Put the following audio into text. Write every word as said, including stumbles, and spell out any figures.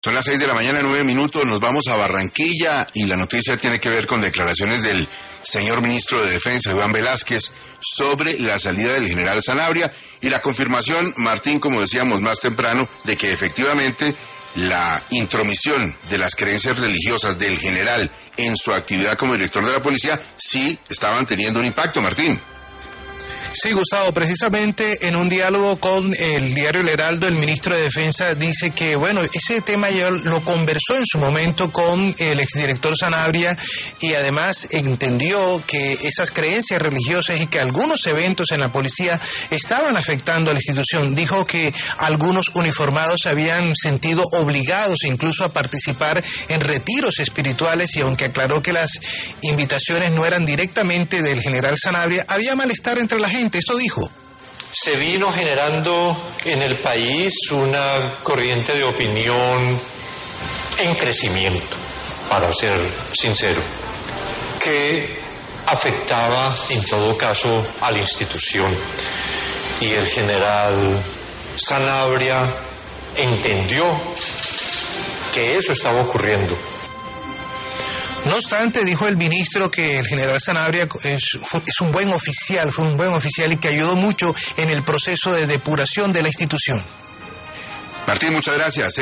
Son las seis de la mañana, nueve minutos, nos vamos a Barranquilla y la noticia tiene que ver con declaraciones del señor ministro de Defensa, Iván Velázquez, sobre la salida del general Sanabria y la confirmación, Martín, como decíamos más temprano, de que efectivamente la intromisión de las creencias religiosas del general en su actividad como director de la policía sí estaban teniendo un impacto, Martín. Sí, Gustavo, precisamente en un diálogo con el diario El Heraldo, el ministro de Defensa dice que, bueno, ese tema ya lo conversó en su momento con el exdirector Sanabria y además entendió que esas creencias religiosas y que algunos eventos en la policía estaban afectando a la institución. Dijo que algunos uniformados se habían sentido obligados incluso a participar en retiros espirituales y aunque aclaró que las invitaciones no eran directamente del general Sanabria, había malestar entre la gente. Esto dijo. Se vino generando en el país una corriente de opinión en crecimiento, para ser sincero, que afectaba en todo caso a la institución. Y el general Sanabria entendió que eso estaba ocurriendo. No obstante, dijo el ministro que el general Sanabria es, es un buen oficial, fue un buen oficial y que ayudó mucho en el proceso de depuración de la institución. Martín, muchas gracias.